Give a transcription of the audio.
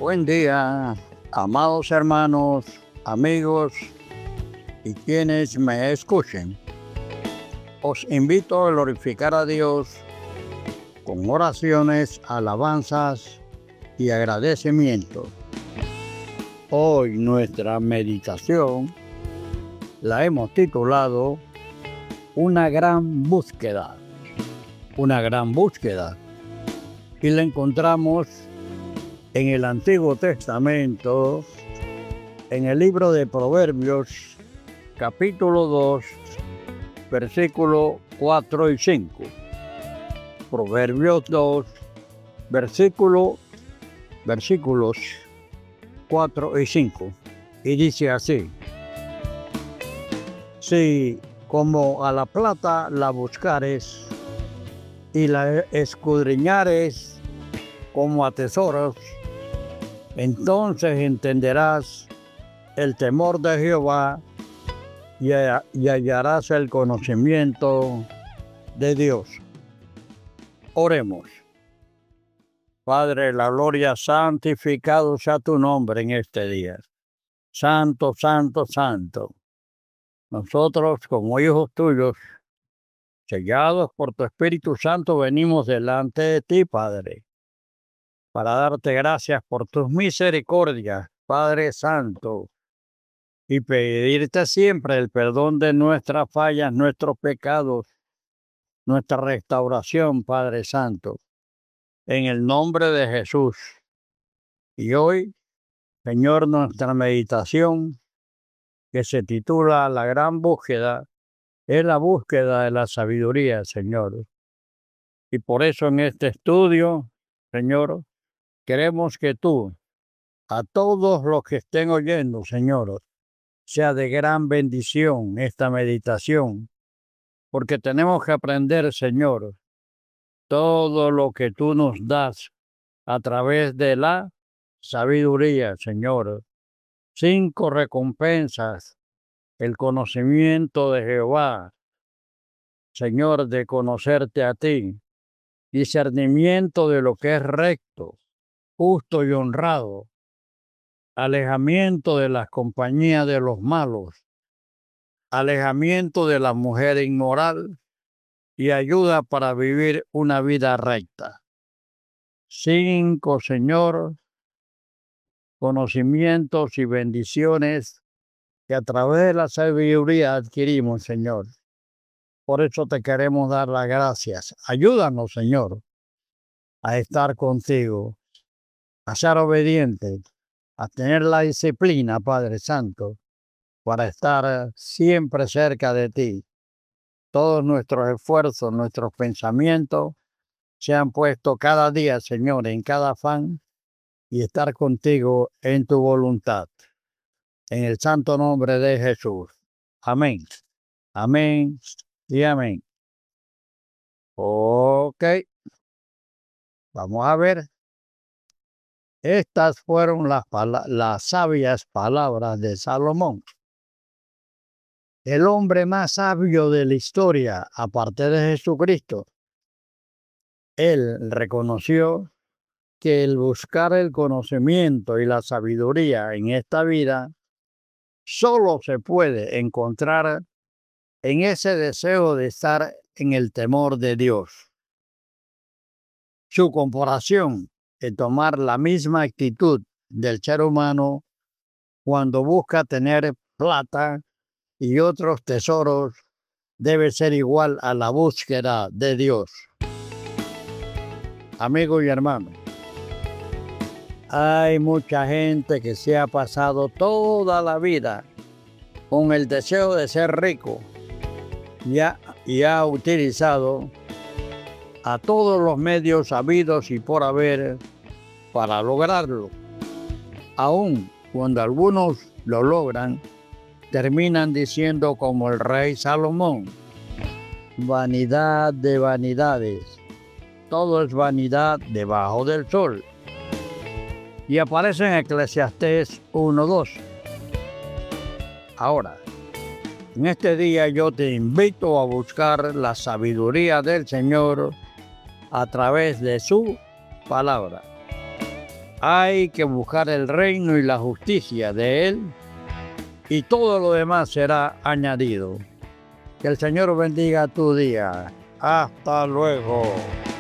Buen día, amados hermanos, amigos y quienes me escuchen. Os invito a glorificar a Dios con oraciones, alabanzas y agradecimiento. Hoy nuestra meditación la hemos titulado Una gran búsqueda. Una gran búsqueda. Y la encontramos en el Antiguo Testamento, en el libro de Proverbios, capítulo 2, versículos 4 y 5. Proverbios 2, versículos 4 y 5. Y dice así: Si como a la plata la buscares y la escudriñares como a tesoros, entonces entenderás el temor de Jehová y hallarás el conocimiento de Dios. Oremos. Padre de la gloria, santificado sea tu nombre en este día. Santo, santo, santo. Nosotros, como hijos tuyos, sellados por tu Espíritu Santo, venimos delante de ti, Padre, para darte gracias por tus misericordias, Padre Santo, y pedirte siempre el perdón de nuestras fallas, nuestros pecados, nuestra restauración, Padre Santo, en el nombre de Jesús. Y hoy, Señor, nuestra meditación, que se titula La gran búsqueda, es la búsqueda de la sabiduría, Señor. Y por eso en este estudio, Señor, queremos que tú, a todos los que estén oyendo, Señor, sea de gran bendición esta meditación, porque tenemos que aprender, Señor, todo lo que tú nos das a través de la sabiduría, Señor. 5 recompensas: el conocimiento de Jehová, Señor, de conocerte a ti; discernimiento de lo que es recto, justo y honrado; alejamiento de las compañías de los malos; alejamiento de la mujer inmoral; y ayuda para vivir una vida recta. 5, Señor, conocimientos y bendiciones que a través de la sabiduría adquirimos, Señor. Por eso te queremos dar las gracias. Ayúdanos, Señor, a estar contigo, a ser obedientes, a tener la disciplina, Padre Santo, para estar siempre cerca de ti. Todos nuestros esfuerzos, nuestros pensamientos se han puesto cada día, Señor, en cada afán y estar contigo en tu voluntad. En el santo nombre de Jesús. Amén. Amén y amén. Ok. Vamos a ver. Estas fueron las sabias palabras de Salomón, el hombre más sabio de la historia, aparte de Jesucristo. Él reconoció que el buscar el conocimiento y la sabiduría en esta vida solo se puede encontrar en ese deseo de estar en el temor de Dios. Su comparación es tomar la misma actitud del ser humano cuando busca tener plata y otros tesoros debe ser igual a la búsqueda de Dios. Amigo y hermano, hay mucha gente que se ha pasado toda la vida con el deseo de ser rico y ha utilizado a todos los medios habidos y por haber para lograrlo. Aun cuando algunos lo logran, terminan diciendo como el rey Salomón: vanidad de vanidades, todo es vanidad debajo del sol. Y aparece en Eclesiastés 1:2. Ahora, en este día yo te invito a buscar la sabiduría del Señor a través de su palabra. Hay que buscar el reino y la justicia de Él y todo lo demás será añadido. Que el Señor bendiga tu día. Hasta luego.